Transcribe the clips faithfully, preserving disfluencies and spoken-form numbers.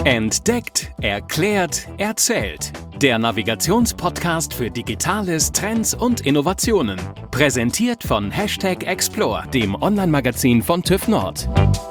Entdeckt, erklärt, erzählt. Der Navigationspodcast für Digitales, Trends und Innovationen. Präsentiert von Hashtag Explore, dem Online-Magazin von TÜV Nord.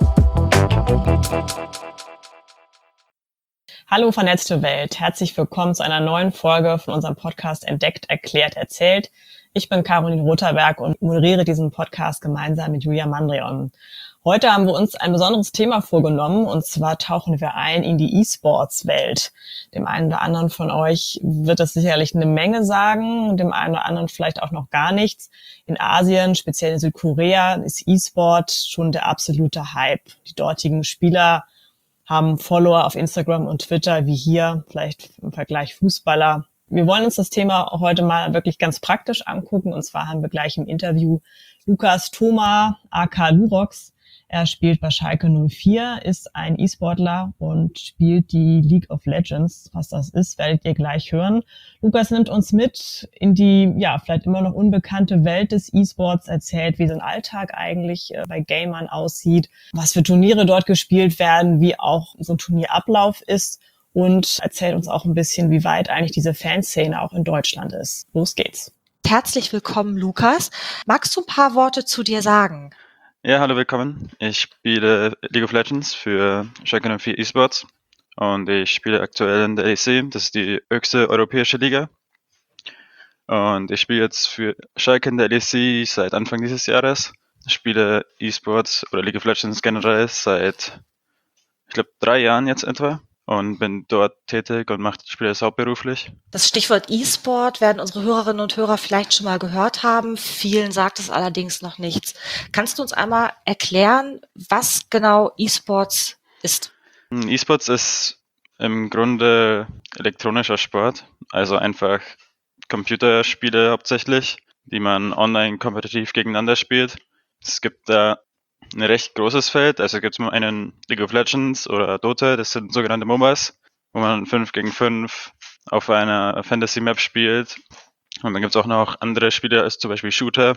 Hallo vernetzte Welt, herzlich willkommen zu einer neuen Folge von unserem Podcast Entdeckt, erklärt, erzählt. Ich bin Caroline Rotherberg und moderiere diesen Podcast gemeinsam mit Julia Mandrion. Heute haben wir uns ein besonderes Thema vorgenommen, und zwar tauchen wir ein in die E-Sports-Welt. Dem einen oder anderen von euch wird das sicherlich eine Menge sagen, dem einen oder anderen vielleicht auch noch gar nichts. In Asien, speziell in Südkorea, ist E-Sport schon der absolute Hype. Die dortigen Spieler haben Follower auf Instagram und Twitter, wie hier, vielleicht im Vergleich Fußballer. Wir wollen uns das Thema heute mal wirklich ganz praktisch angucken, und zwar haben wir gleich im Interview Lukas Thoma, aka Lurox. Er spielt bei Schalke null vier, ist ein E-Sportler und spielt die League of Legends. Was das ist, werdet ihr gleich hören. Lukas nimmt uns mit in die, ja, vielleicht immer noch unbekannte Welt des E-Sports, erzählt, wie sein Alltag eigentlich äh, bei Gamern aussieht, was für Turniere dort gespielt werden, wie auch so ein Turnierablauf ist, und erzählt uns auch ein bisschen, wie weit eigentlich diese Fanszene auch in Deutschland ist. Los geht's. Herzlich willkommen, Lukas. Magst du ein paar Worte zu dir sagen? Ja, hallo, willkommen. Ich spiele League of Legends für Schalke null vier eSports und ich spiele aktuell in der L E C, das ist die höchste europäische Liga. Und ich spiele jetzt für Schalke in der L E C seit Anfang dieses Jahres. Ich spiele eSports oder League of Legends generell seit, ich glaube, drei Jahren jetzt etwa und bin dort tätig und mache spiele es hauptberuflich. Das Stichwort E-Sport werden unsere Hörerinnen und Hörer vielleicht schon mal gehört haben. Vielen sagt es allerdings noch nichts. Kannst du uns einmal erklären, was genau E-Sports ist? E-Sports ist im Grunde elektronischer Sport, also einfach Computerspiele hauptsächlich, die man online kompetitiv gegeneinander spielt. Es gibt da ein recht großes Feld, also gibt es mal einen League of Legends oder Dota, das sind sogenannte MOBAs, wo man fünf gegen fünf auf einer Fantasy-Map spielt. Und dann gibt es auch noch andere Spiele, als zum Beispiel Shooter,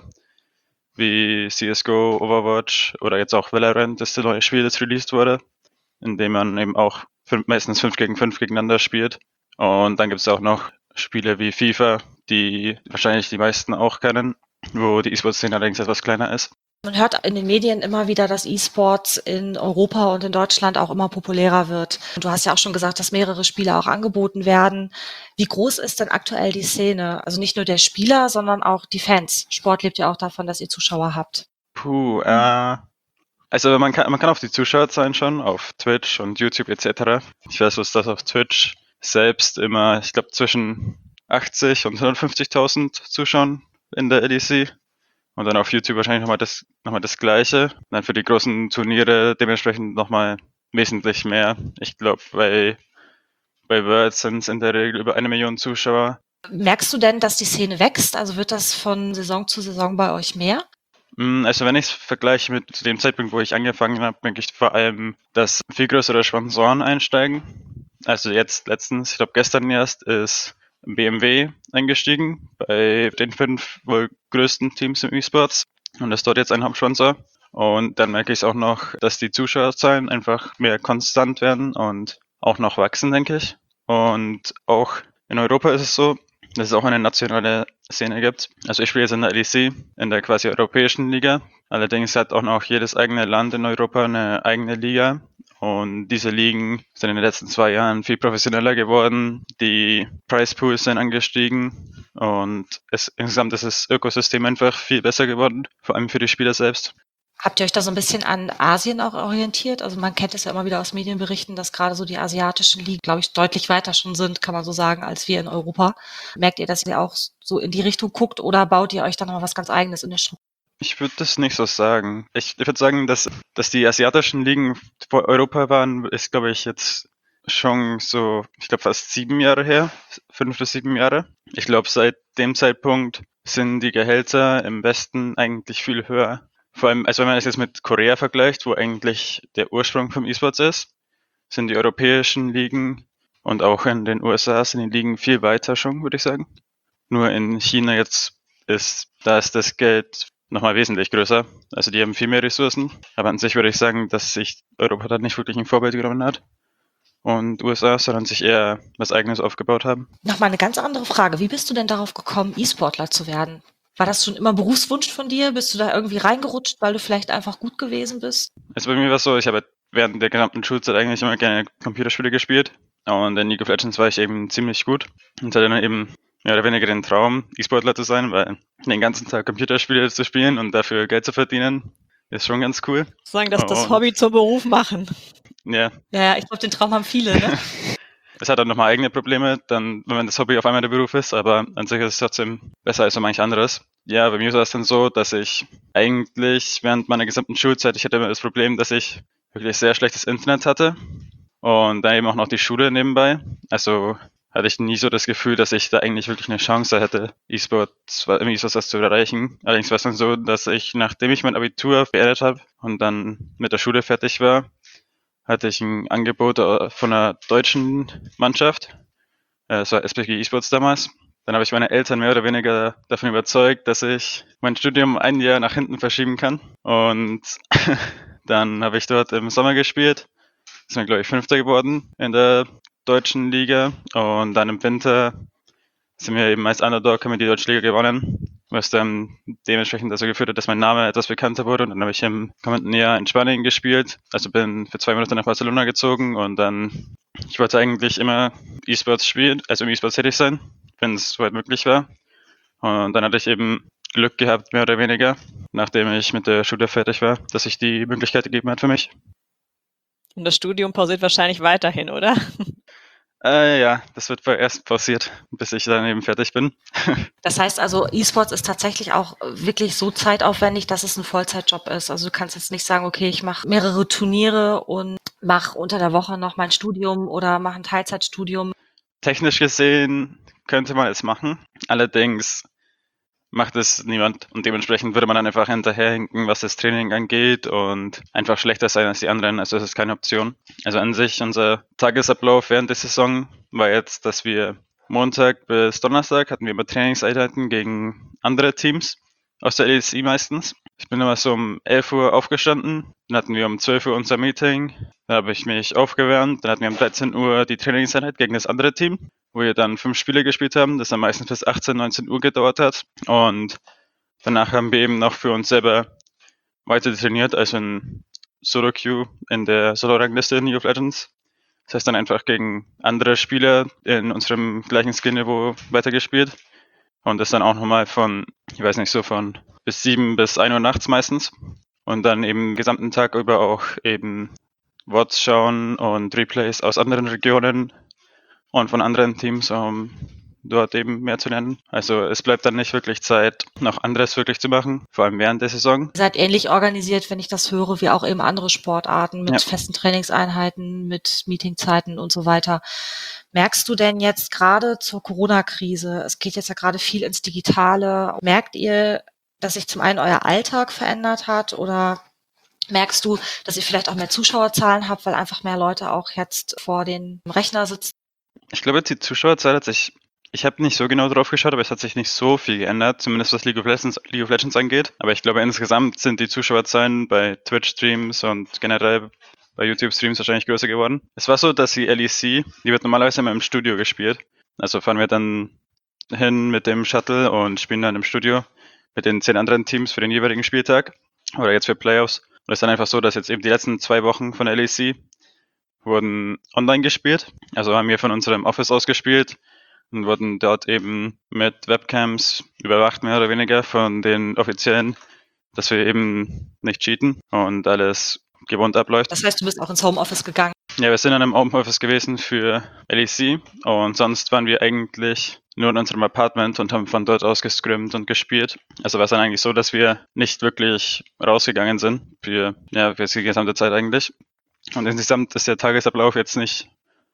wie C S G O, Overwatch oder jetzt auch Valorant, das ist das neue Spiel, das released wurde, in dem man eben auch fünf, meistens fünf gegen fünf gegeneinander spielt. Und dann gibt es auch noch Spiele wie FIFA, die wahrscheinlich die meisten auch kennen, wo die E-Sport-Szene allerdings etwas kleiner ist. Man hört in den Medien immer wieder, dass E-Sports in Europa und in Deutschland auch immer populärer wird. Und du hast ja auch schon gesagt, dass mehrere Spiele auch angeboten werden. Wie groß ist denn aktuell die Szene? Also nicht nur der Spieler, sondern auch die Fans. Sport lebt ja auch davon, dass ihr Zuschauer habt. Puh, äh, also man kann, man kann auf die Zuschauerzahlen schauen, auf Twitch und YouTube et cetera. Ich weiß, was das auf Twitch selbst immer, ich glaube, zwischen achtzig und hundertfünfzigtausend Zuschauern in der L E C. Und dann auf YouTube wahrscheinlich nochmal das, nochmal das Gleiche. Dann für die großen Turniere dementsprechend nochmal wesentlich mehr. Ich glaube, bei, bei Worlds sind es in der Regel über eine Million Zuschauer. Merkst du denn, dass die Szene wächst? Also wird das von Saison zu Saison bei euch mehr? Also wenn ich es vergleiche mit dem Zeitpunkt, wo ich angefangen habe, denke ich vor allem, dass viel größere Sponsoren einsteigen. Also jetzt letztens, ich glaube gestern erst, ist B M W eingestiegen bei den fünf wohl größten Teams im E-Sports und ist dort jetzt ein Hauptsponsor. Und dann merke ich es auch noch, dass die Zuschauerzahlen einfach mehr konstant werden und auch noch wachsen, denke ich. Und auch in Europa ist es so, dass es auch eine nationale Szene gibt. Also ich spiele jetzt in der L E C, in der quasi europäischen Liga. Allerdings hat auch noch jedes eigene Land in Europa eine eigene Liga. Und diese Ligen sind in den letzten zwei Jahren viel professioneller geworden. Die Prize Pools sind angestiegen und es, insgesamt ist das Ökosystem einfach viel besser geworden, vor allem für die Spieler selbst. Habt ihr euch da so ein bisschen an Asien auch orientiert? Also man kennt es ja immer wieder aus Medienberichten, dass gerade so die asiatischen Ligen, glaube ich, deutlich weiter schon sind, kann man so sagen, als wir in Europa. Merkt ihr, dass ihr auch so in die Richtung guckt oder baut ihr euch dann noch was ganz Eigenes in der Struktur? Ich würde das nicht so sagen. Ich würde sagen, dass, dass die asiatischen Ligen vor Europa waren, ist, glaube ich, jetzt schon so, ich glaube, fast sieben Jahre her, fünf bis sieben Jahre. Ich glaube, seit dem Zeitpunkt sind die Gehälter im Westen eigentlich viel höher. Vor allem, also wenn man es jetzt mit Korea vergleicht, wo eigentlich der Ursprung vom E-Sports ist, sind die europäischen Ligen und auch in den U S A sind die Ligen viel weiter schon, würde ich sagen. Nur in China jetzt ist, da ist das Geld nochmal wesentlich größer. Also die haben viel mehr Ressourcen. Aber an sich würde ich sagen, dass sich Europa da nicht wirklich ein Vorbild genommen hat. und U S A, sondern sich eher was Eigenes aufgebaut haben. Nochmal eine ganz andere Frage. Wie bist du denn darauf gekommen, E-Sportler zu werden? War das schon immer Berufswunsch von dir? Bist du da irgendwie reingerutscht, weil du vielleicht einfach gut gewesen bist? Also bei mir war es so, ich habe während der gesamten Schulzeit eigentlich immer gerne Computerspiele gespielt. Und in League of Legends war ich eben ziemlich gut. Und hatte dann eben mehr oder weniger den Traum, E-Sportler zu sein, weil den ganzen Tag Computerspiele zu spielen und dafür Geld zu verdienen, ist schon ganz cool. Sagen, dass das Und- Hobby zum Beruf machen. Ja, Ja, ja, ich glaube, den Traum haben viele, ne? es hat dann nochmal eigene Probleme, dann, wenn man das Hobby auf einmal der Beruf ist, aber an sich ist es trotzdem besser als so manch anderes. Ja, bei mir war es dann so, dass ich eigentlich während meiner gesamten Schulzeit, ich hatte immer das Problem, dass ich wirklich sehr schlechtes Internet hatte und dann eben auch noch die Schule nebenbei. Also hatte ich nie so das Gefühl, dass ich da eigentlich wirklich eine Chance hätte, E-Sports, irgendwie so was zu erreichen. Allerdings war es dann so, dass ich, nachdem ich mein Abitur beendet habe und dann mit der Schule fertig war, hatte ich ein Angebot äh, von einer deutschen Mannschaft. Äh, Es war S P G eSports damals. Dann habe ich meine Eltern mehr oder weniger davon überzeugt, dass ich mein Studium ein Jahr nach hinten verschieben kann. Und dann habe ich dort im Sommer gespielt. Sind wir, glaube ich, Fünfter geworden in der deutschen Liga. Und dann im Winter sind wir eben als Underdog, haben wir die deutsche Liga gewonnen, was dann dementsprechend dazu geführt hat, dass mein Name etwas bekannter wurde. Und dann habe ich im kommenden Jahr in Spanien gespielt. Also bin für zwei Monate nach Barcelona gezogen und dann, ich wollte eigentlich immer E-Sports spielen, also im E-Sports tätig sein, wenn es soweit möglich war. Und dann hatte ich eben Glück gehabt, mehr oder weniger, nachdem ich mit der Schule fertig war, dass sich die Möglichkeit gegeben hat für mich. Und das Studium pausiert wahrscheinlich weiterhin, oder? Äh, ja, das wird vorerst pausiert, bis ich dann eben fertig bin. Das heißt also, E-Sports ist tatsächlich auch wirklich so zeitaufwendig, dass es ein Vollzeitjob ist. Also du kannst jetzt nicht sagen, okay, ich mache mehrere Turniere und mache unter der Woche noch mein Studium oder mache ein Teilzeitstudium. Technisch gesehen könnte man es machen, allerdings macht es niemand und dementsprechend würde man dann einfach hinterherhinken, was das Training angeht und einfach schlechter sein als die anderen, also es ist keine Option. Also an sich, unser Tagesablauf während der Saison war jetzt, dass wir Montag bis Donnerstag hatten wir immer Trainingseinheiten gegen andere Teams aus der L E C meistens. Ich bin immer so um elf Uhr aufgestanden, dann hatten wir um zwölf Uhr unser Meeting, dann habe ich mich aufgewärmt, dann hatten wir um dreizehn Uhr die Trainingseinheit gegen das andere Team, wo wir dann fünf Spiele gespielt haben, das dann meistens bis achtzehn, neunzehn Uhr gedauert hat. Und danach haben wir eben noch für uns selber weiter trainiert, also in Solo-Queue in der Solo-Rangliste in League of Legends. Das heißt dann einfach gegen andere Spieler in unserem gleichen Skill-Niveau weitergespielt. Und das dann auch nochmal von, ich weiß nicht, so von bis sieben bis ein Uhr nachts meistens. Und dann eben den gesamten Tag über auch eben V O Ds schauen und Replays aus anderen Regionen und von anderen Teams, um dort eben mehr zu lernen. Also es bleibt dann nicht wirklich Zeit, noch anderes wirklich zu machen, vor allem während der Saison. Ihr seid ähnlich organisiert, wenn ich das höre, wie auch eben andere Sportarten mit Ja. festen Trainingseinheiten, mit Meetingzeiten und so weiter. Merkst du denn jetzt gerade zur Corona-Krise, es geht jetzt ja gerade viel ins Digitale, merkt ihr, dass sich zum einen euer Alltag verändert hat oder merkst du, dass ihr vielleicht auch mehr Zuschauerzahlen habt, weil einfach mehr Leute auch jetzt vor den Rechner sitzen? Ich glaube, die Zuschauerzahl hat sich, ich habe nicht so genau drauf geschaut, aber es hat sich nicht so viel geändert, zumindest was League of Legends, League of Legends angeht. Aber ich glaube, insgesamt sind die Zuschauerzahlen bei Twitch-Streams und generell bei YouTube-Streams wahrscheinlich größer geworden. Es war so, dass die L E C, die wird normalerweise immer im Studio gespielt. Also fahren wir dann hin mit dem Shuttle und spielen dann im Studio mit den zehn anderen Teams für den jeweiligen Spieltag oder jetzt für Playoffs. Und es ist dann einfach so, dass jetzt eben die letzten zwei Wochen von der L E C wurden online gespielt. Also haben wir von unserem Office aus gespielt und wurden dort eben mit Webcams überwacht, mehr oder weniger von den Offiziellen, dass wir eben nicht cheaten und alles gewohnt abläuft. Das heißt, du bist auch ins Homeoffice gegangen. Ja, wir sind dann im Homeoffice gewesen für L E C und sonst waren wir eigentlich nur in unserem Apartment und haben von dort aus gescrimmt und gespielt. Also war es dann eigentlich so, dass wir nicht wirklich rausgegangen sind für, ja, für die gesamte Zeit eigentlich. Und insgesamt ist der Tagesablauf jetzt nicht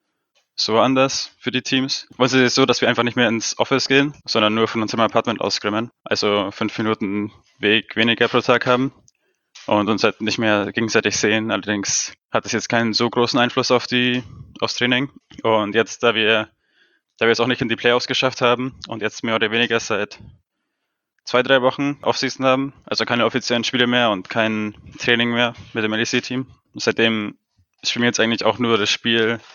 so anders für die Teams. Es ist so, dass wir einfach nicht mehr ins Office gehen, sondern nur von unserem Apartment aus scrimmen. Also fünf Minuten Weg weniger pro Tag haben und uns halt nicht mehr gegenseitig sehen. Allerdings hat es jetzt keinen so großen Einfluss auf die, aufs Training. Und jetzt, da wir, da wir es auch nicht in die Playoffs geschafft haben und jetzt mehr oder weniger seit zwei, drei Wochen Offseason haben, also keine offiziellen Spiele mehr und kein Training mehr mit dem L E C-Team. Seitdem spielen wir jetzt eigentlich auch nur das Spiel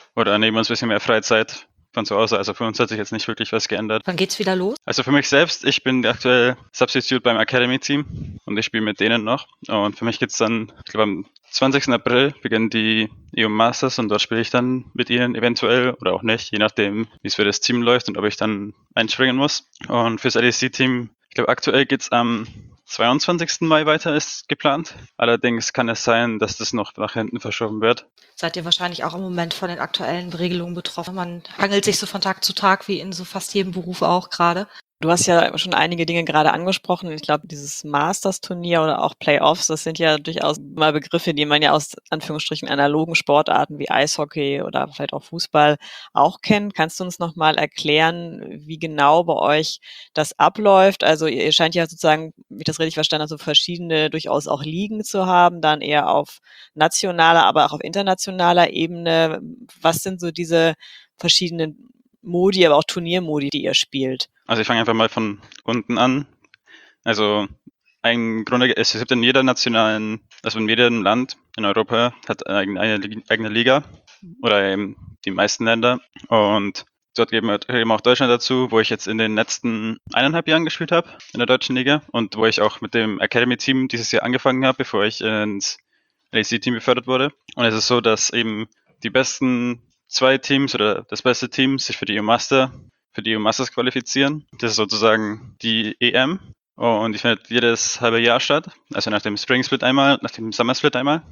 oder nehmen uns ein bisschen mehr Freizeit von zu Hause. Also für uns hat sich jetzt nicht wirklich was geändert. Wann geht's wieder los? Also für mich selbst, ich bin aktuell Substitute beim Academy-Team und ich spiele mit denen noch. Und für mich geht's dann, ich glaube am zwanzigsten April beginnen die E U Masters und dort spiele ich dann mit ihnen eventuell oder auch nicht, je nachdem, wie es für das Team läuft und ob ich dann einspringen muss. Und fürs L E C-Team, ich glaube aktuell geht's am zweiundzwanzigsten Mai weiter, ist geplant. Allerdings kann es sein, dass das noch nach hinten verschoben wird. Seid ihr wahrscheinlich auch im Moment von den aktuellen Regelungen betroffen? Man hangelt sich so von Tag zu Tag, wie in so fast jedem Beruf auch gerade. Du hast ja schon einige Dinge gerade angesprochen. Ich glaube, dieses Masters-Turnier oder auch Playoffs, das sind ja durchaus mal Begriffe, die man ja aus Anführungsstrichen analogen Sportarten wie Eishockey oder vielleicht auch Fußball auch kennt. Kannst du uns noch mal erklären, wie genau bei euch das abläuft? Also ihr scheint ja sozusagen, wie ich das richtig verstanden habe, so verschiedene durchaus auch Ligen zu haben, dann eher auf nationaler, aber auch auf internationaler Ebene. Was sind so diese verschiedenen Modi, aber auch Turniermodi, die ihr spielt? Also ich fange einfach mal von unten an. Also ein Grunde, es gibt in jeder nationalen, also in jedem Land in Europa hat eine eigene Liga oder eben die meisten Länder und dort geben wir eben auch Deutschland dazu, wo ich jetzt in den letzten eineinhalb Jahren gespielt habe in der deutschen Liga und wo ich auch mit dem Academy-Team dieses Jahr angefangen habe, bevor ich ins L E C-Team befördert wurde. Und es ist so, dass eben die besten zwei Teams oder das beste Team sich für die E U Master, für die E U Masters qualifizieren. Das ist sozusagen die E M und die findet jedes halbe Jahr statt, also nach dem Spring Split einmal, nach dem Summer Split einmal.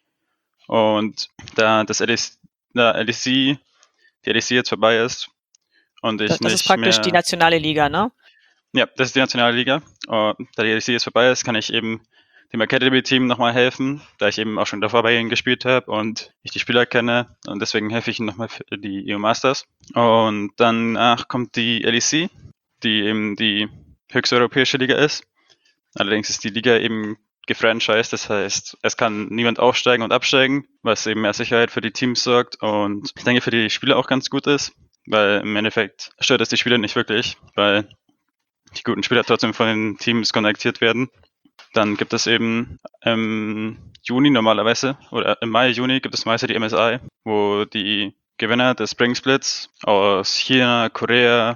Und da das L E C, da L E C, die L E C jetzt vorbei ist und ich Das, das nicht ist praktisch mehr, die nationale Liga, ne? Ja, das ist die nationale Liga. Und da die L E C jetzt vorbei ist, kann ich eben dem Academy-Team nochmal helfen, da ich eben auch schon davor bei ihnen gespielt habe und ich die Spieler kenne und deswegen helfe ich ihnen nochmal für die E U Masters. Und danach kommt die L E C, die eben die höchste europäische Liga ist. Allerdings ist die Liga eben gefranchised, das heißt, es kann niemand aufsteigen und absteigen, was eben mehr Sicherheit für die Teams sorgt und ich denke für die Spieler auch ganz gut ist, weil im Endeffekt stört es die Spieler nicht wirklich, weil die guten Spieler trotzdem von den Teams kontaktiert werden. Dann gibt es eben im Juni normalerweise, oder im Mai, Juni gibt es meistens die M S I, wo die Gewinner des Spring Splits aus China, Korea,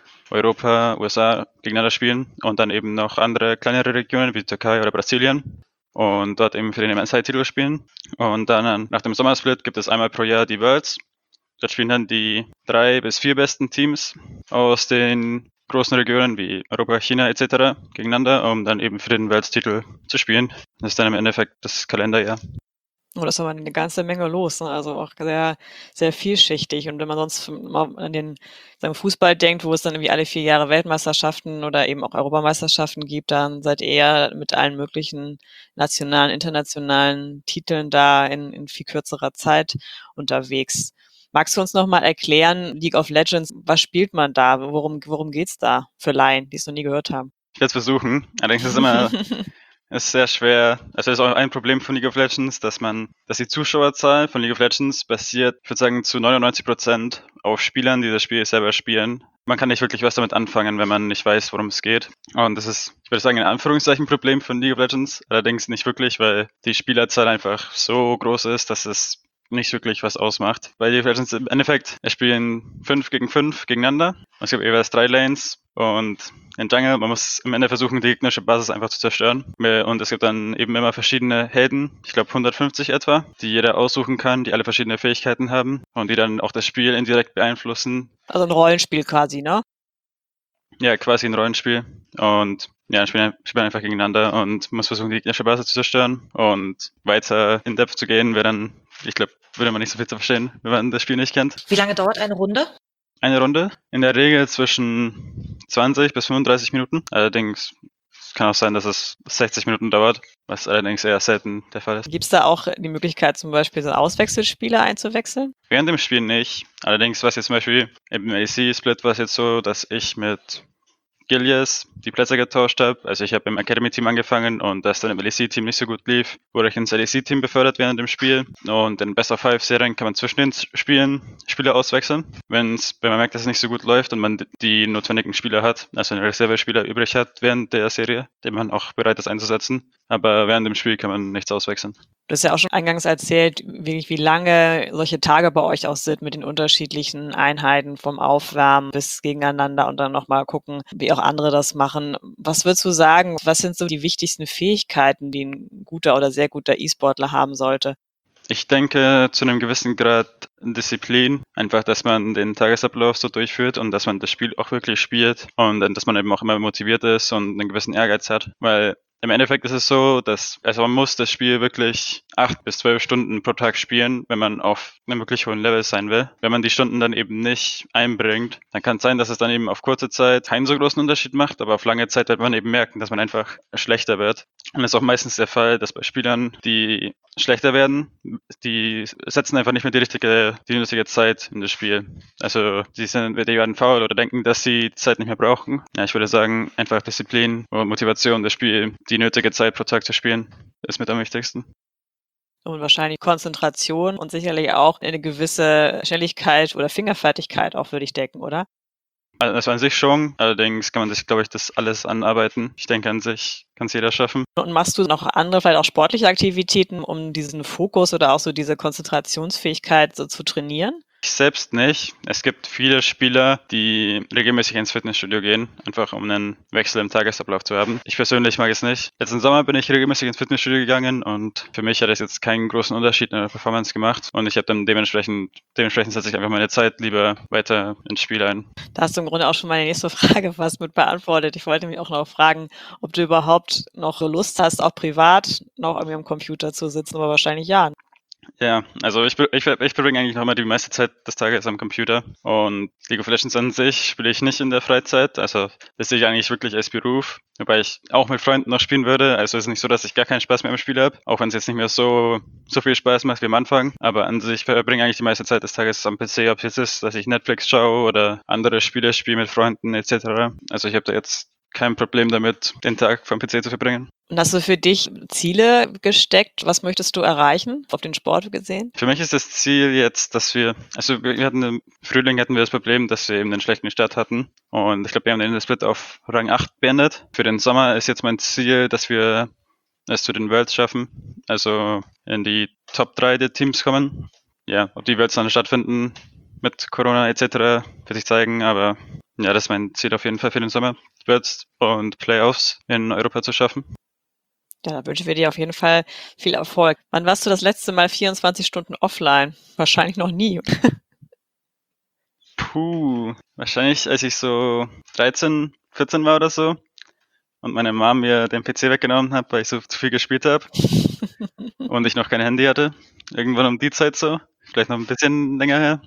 Europa, U S A gegeneinander spielen und dann eben noch andere kleinere Regionen wie Türkei oder Brasilien und dort eben für den M S I-Titel spielen. Und dann nach dem Sommersplit gibt es einmal pro Jahr die Worlds. Dort spielen dann die drei bis vier besten Teams aus den großen Regionen wie Europa, China et cetera gegeneinander, um dann eben für den Welttitel zu spielen. Das ist dann im Endeffekt das Kalenderjahr. Oh, das ist aber eine ganze Menge los, ne? Also auch sehr, sehr vielschichtig. Und wenn man sonst mal an den sagen, Fußball denkt, wo es dann irgendwie alle vier Jahre Weltmeisterschaften oder eben auch Europameisterschaften gibt, dann seid ihr eher mit allen möglichen nationalen, internationalen Titeln da in, in viel kürzerer Zeit unterwegs. Magst du uns noch mal erklären, League of Legends, was spielt man da? Worum, worum geht's da für Laien, die es noch nie gehört haben? Ich werde es versuchen. Allerdings ist es immer ist sehr schwer. Also das ist auch ein Problem von League of Legends, dass man, dass die Zuschauerzahl von League of Legends basiert, ich würde sagen, zu neunundneunzig Prozent auf Spielern, die das Spiel selber spielen. Man kann nicht wirklich was damit anfangen, wenn man nicht weiß, worum es geht. Und das ist, ich würde sagen, in Anführungszeichen Problem von League of Legends. Allerdings nicht wirklich, weil die Spielerzahl einfach so groß ist, dass es nicht wirklich was ausmacht. Bei League of Legends im Endeffekt, es spielen fünf gegen fünf gegeneinander. Es gibt jeweils drei Lanes und in Jungle, man muss am Ende versuchen, die gegnerische Basis einfach zu zerstören. Und es gibt dann eben immer verschiedene Helden, ich glaube hundertfünfzig etwa, die jeder aussuchen kann, die alle verschiedene Fähigkeiten haben und die dann auch das Spiel indirekt beeinflussen. Also ein Rollenspiel quasi, ne? Ja, quasi ein Rollenspiel. Und ja, spielen, spielen einfach gegeneinander und muss versuchen, die gegnerische Basis zu zerstören. Und weiter in Depth zu gehen, wäre dann, ich glaube, würde man nicht so viel zu verstehen, wenn man das Spiel nicht kennt. Wie lange dauert eine Runde? Eine Runde, in der Regel zwischen zwanzig bis fünfunddreißig Minuten. Allerdings kann auch sein, dass es sechzig Minuten dauert, was allerdings eher selten der Fall ist. Gibt es da auch die Möglichkeit, zum Beispiel so Auswechselspieler einzuwechseln? Während dem Spiel nicht. Allerdings war es jetzt zum Beispiel im A C-Split war es jetzt so, dass ich mit Gilius die Plätze getauscht habe. Also ich habe im Academy-Team angefangen und das dann im L E C-Team nicht so gut lief, wurde ich ins L E C-Team befördert während dem Spiel. Und in Best of Five-Serien kann man zwischen den Spielen Spieler auswechseln. Wenn's, wenn man merkt, dass es nicht so gut läuft und man die notwendigen Spieler hat, also einen Reservespieler übrig hat während der Serie, den man auch bereit ist einzusetzen, aber während dem Spiel kann man nichts auswechseln. Du hast ja auch schon eingangs erzählt, wirklich wie lange solche Tage bei euch auch sind mit den unterschiedlichen Einheiten vom Aufwärmen bis gegeneinander und dann nochmal gucken, wie auch andere das machen. Was würdest du sagen, was sind so die wichtigsten Fähigkeiten, die ein guter oder sehr guter E-Sportler haben sollte? Ich denke, zu einem gewissen Grad Disziplin. Einfach, dass man den Tagesablauf so durchführt und dass man das Spiel auch wirklich spielt und dass man eben auch immer motiviert ist und einen gewissen Ehrgeiz hat. Weil im Endeffekt ist es so, dass, also man muss das Spiel wirklich acht bis zwölf Stunden pro Tag spielen, wenn man auf einem wirklich hohen Level sein will. Wenn man die Stunden dann eben nicht einbringt, dann kann es sein, dass es dann eben auf kurze Zeit keinen so großen Unterschied macht, aber auf lange Zeit wird man eben merken, dass man einfach schlechter wird. Und das ist auch meistens der Fall, dass bei Spielern, die schlechter werden, die setzen einfach nicht mehr die richtige, die nötige Zeit in das Spiel. Also die sind, die werden faul oder denken, dass sie die Zeit nicht mehr brauchen. Ja, ich würde sagen, einfach Disziplin und Motivation, das Spiel, die nötige Zeit pro Tag zu spielen, ist mit am wichtigsten. Und wahrscheinlich Konzentration und sicherlich auch eine gewisse Schnelligkeit oder Fingerfertigkeit auch, würde ich denken, oder? Also an sich schon, allerdings kann man sich, glaube ich, das alles anarbeiten. Ich denke, an sich kann es jeder schaffen. Und machst du noch andere, vielleicht auch sportliche Aktivitäten, um diesen Fokus oder auch so diese Konzentrationsfähigkeit so zu trainieren? Ich selbst nicht. Es gibt viele Spieler, die regelmäßig ins Fitnessstudio gehen, einfach um einen Wechsel im Tagesablauf zu haben. Ich persönlich mag es nicht. Letzten Sommer bin ich regelmäßig ins Fitnessstudio gegangen und für mich hat es jetzt keinen großen Unterschied in der Performance gemacht und ich habe dann dementsprechend, dementsprechend setze ich einfach meine Zeit lieber weiter ins Spiel ein. Da hast du im Grunde auch schon meine nächste Frage fast mit beantwortet. Ich wollte mich auch noch fragen, ob du überhaupt noch Lust hast, auch privat noch irgendwie am Computer zu sitzen, aber wahrscheinlich ja. Ja, also ich, ich, ich verbringe eigentlich noch immer die meiste Zeit des Tages am Computer und League of Legends an sich spiele ich nicht in der Freizeit, also das sehe ich eigentlich wirklich als Beruf, wobei ich auch mit Freunden noch spielen würde, also es ist nicht so, dass ich gar keinen Spaß mehr im Spiel habe, auch wenn es jetzt nicht mehr so so viel Spaß macht wie am Anfang, aber an sich verbringe ich eigentlich die meiste Zeit des Tages am P C, ob es jetzt ist, dass ich Netflix schaue oder andere Spiele spiele mit Freunden et cetera. Also ich habe da jetzt kein Problem damit, den Tag vom P C zu verbringen. Und hast du für dich Ziele gesteckt? Was möchtest du erreichen, auf den Sport gesehen? Für mich ist das Ziel jetzt, dass wir, also wir hatten im Frühling hatten wir das Problem, dass wir eben einen schlechten Start hatten. Und ich glaube, wir haben den Split auf Rang acht beendet. Für den Sommer ist jetzt mein Ziel, dass wir es zu den Worlds schaffen, also in die Top drei der Teams kommen. Ja, ob die Worlds dann stattfinden mit Corona et cetera wird sich zeigen, aber ja, das ist mein Ziel auf jeden Fall für den Sommer, Worlds und Playoffs in Europa zu schaffen. Ja, da wünschen wir dir auf jeden Fall viel Erfolg. Wann warst du das letzte Mal vierundzwanzig Stunden offline? Wahrscheinlich noch nie. Puh, wahrscheinlich als ich so dreizehn, vierzehn war oder so und meine Mom mir den P C weggenommen hat, weil ich so zu viel gespielt habe und ich noch kein Handy hatte. Irgendwann um die Zeit so, vielleicht noch ein bisschen länger her.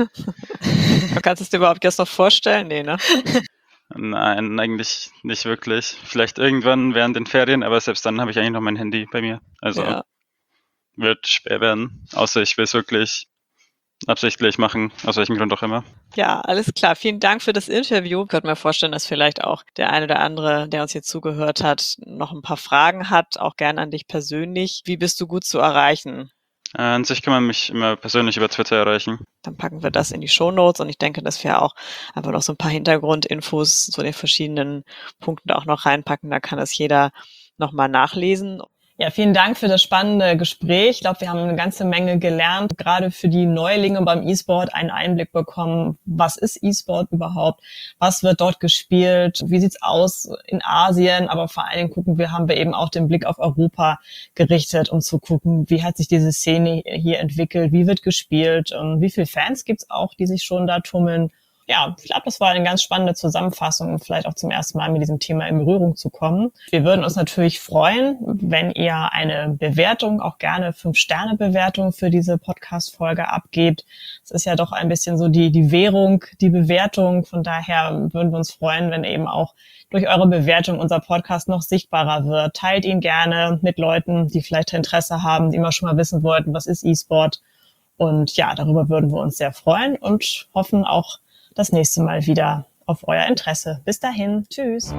Du kannst es dir überhaupt erst noch vorstellen? Nee, ne? Nein, eigentlich nicht wirklich. Vielleicht irgendwann während den Ferien, aber selbst dann habe ich eigentlich noch mein Handy bei mir. Also Ja. wird schwer werden, außer ich will es wirklich absichtlich machen, aus welchem Grund auch immer. Ja, alles klar. Vielen Dank für das Interview. Ich könnte mir vorstellen, dass vielleicht auch der eine oder andere, der uns hier zugehört hat, noch ein paar Fragen hat, auch gerne an dich persönlich. Wie bist du gut zu erreichen? Äh, An sich kann man mich immer persönlich über Twitter erreichen. Dann packen wir das in die Shownotes und ich denke, dass wir auch einfach noch so ein paar Hintergrundinfos zu den verschiedenen Punkten auch noch reinpacken. Da kann das jeder nochmal nachlesen. Ja, vielen Dank für das spannende Gespräch. Ich glaube, wir haben eine ganze Menge gelernt, gerade für die Neulinge beim E-Sport einen Einblick bekommen. Was ist E-Sport überhaupt? Was wird dort gespielt? Wie sieht's aus in Asien? Aber vor allen Dingen gucken wir, haben wir eben auch den Blick auf Europa gerichtet, um zu gucken, wie hat sich diese Szene hier entwickelt? Wie wird gespielt? Und wie viele Fans gibt's auch, die sich schon da tummeln? Ja, ich glaube, das war eine ganz spannende Zusammenfassung, um vielleicht auch zum ersten Mal mit diesem Thema in Berührung zu kommen. Wir würden uns natürlich freuen, wenn ihr eine Bewertung, auch gerne fünf Sterne Bewertung für diese Podcast-Folge abgebt. Es ist ja doch ein bisschen so die, die Währung, die Bewertung. Von daher würden wir uns freuen, wenn eben auch durch eure Bewertung unser Podcast noch sichtbarer wird. Teilt ihn gerne mit Leuten, die vielleicht Interesse haben, die immer schon mal wissen wollten, was ist E-Sport. Und ja, darüber würden wir uns sehr freuen und hoffen auch, das nächste Mal wieder auf euer Interesse. Bis dahin. Tschüss.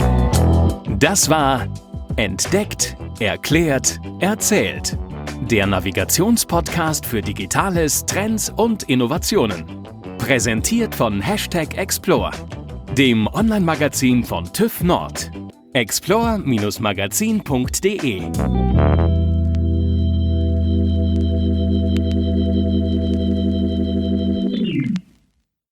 Das war Entdeckt, Erklärt, Erzählt. Der Navigationspodcast für Digitales, Trends und Innovationen. Präsentiert von Hashtag Explore, dem Online-Magazin von TÜV Nord. explore Bindestrich magazin punkt de